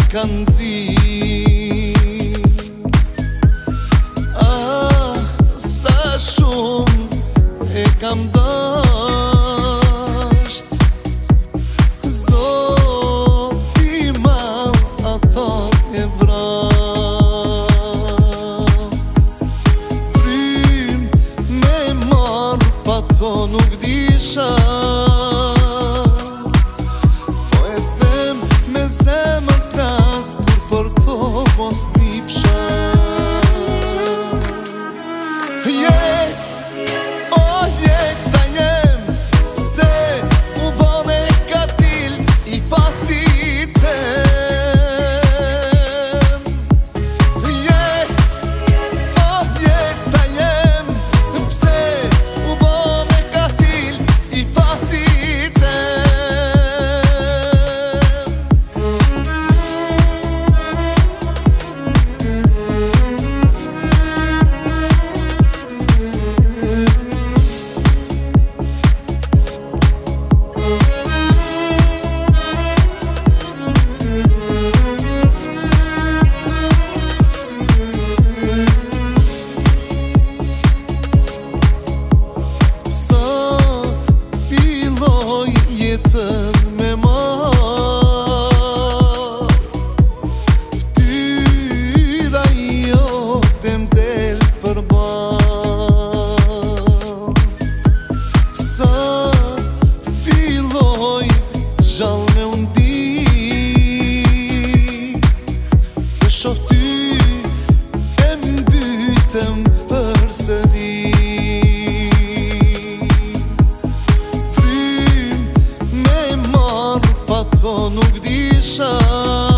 kanë zi. Sa shumë e kam dasht, Zoti madh ato e vrat. Frym me marr pa to nuk disha, po e them me zemër klas kur për to mos nifsha. Me marr ftyra jote m'del përballë. Sa filloj gjallë me undi, të shoh ty e mbytem përsëri. Pa to nuk disha,